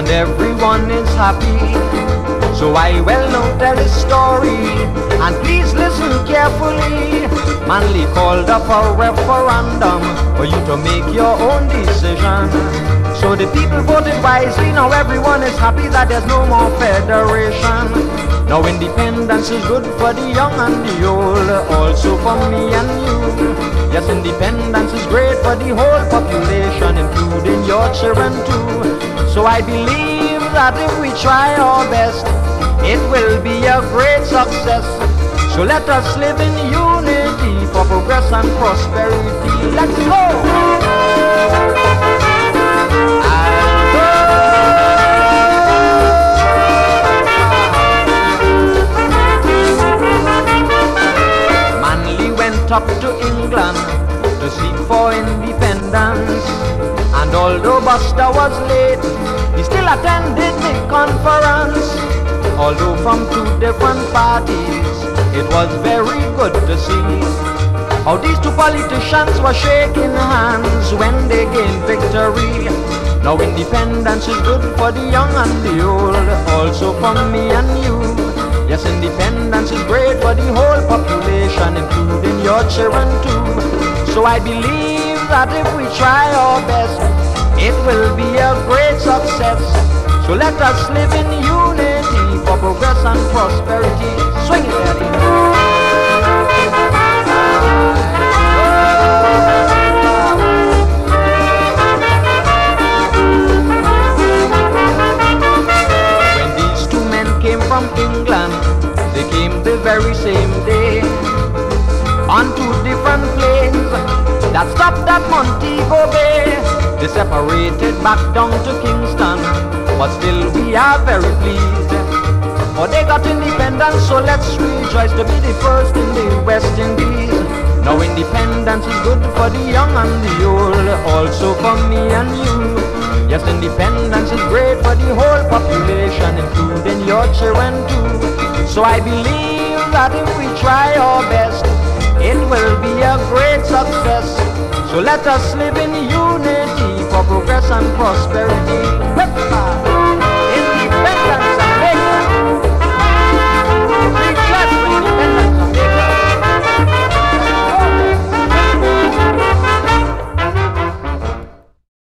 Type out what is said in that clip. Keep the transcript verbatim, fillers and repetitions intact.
and everyone is happy. So I will now tell a story, and please listen carefully. Manly called up a referendum for you to make your own decision. So the people voted wisely, now everyone is happy that there's no more federation. Now independence is good for the young and the old, also for me and you. Yes, independence is great for the whole population, including your children too. So I believe that if we try our best, it will be a great success. So let us live in unity for progress and prosperity. Let's go! Up to England to seek for independence, and although Buster was late, he still attended the conference. Although from two different parties, it was very good to see how these two politicians were shaking hands when they gained victory. Now independence is good for the young and the old, also for me and you. Yes, independence is great for the whole population, including your children too. So I believe that if we try our best, it will be a great success. So let us live in unity for progress and prosperity. Swing it, Daddy. From England, they came the very same day on two different planes that stopped at Montego Bay. They separated back down to Kingston, but still we are very pleased, for they got independence. So let's rejoice to be the first in the West Indies. Now independence is good for the young and the old, also for me and you. Yes, independence is great for the whole population, including your children too. So I believe that if we try our best, it will be a great success. So let us live in unity for progress and prosperity.